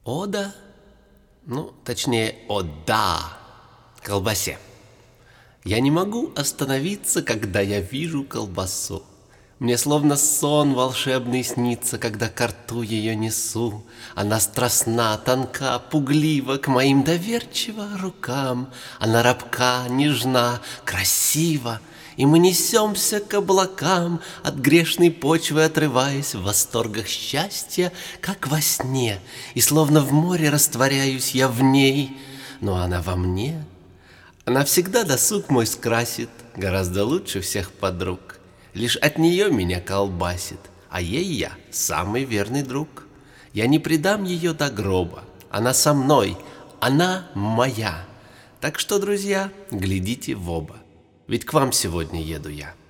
Ода, точнее, ода колбасе. Я не могу остановиться, когда я вижу колбасу. Мне словно сон волшебный снится, когда ко рту ее несу. Она страстна, тонка, пуглива к моим доверчиво рукам. Она рабка, нежна, красива, и мы несемся к облакам, от грешной почвы отрываясь в восторгах счастья, как во сне. И словно в море растворяюсь я в ней, но она во мне. Она всегда досуг мой скрасит, гораздо лучше всех подруг. Лишь от нее меня колбасит, а ей я самый верный друг. Я не предам ее до гроба, она со мной, она моя. Так что, друзья, глядите в оба, ведь к вам сегодня еду я.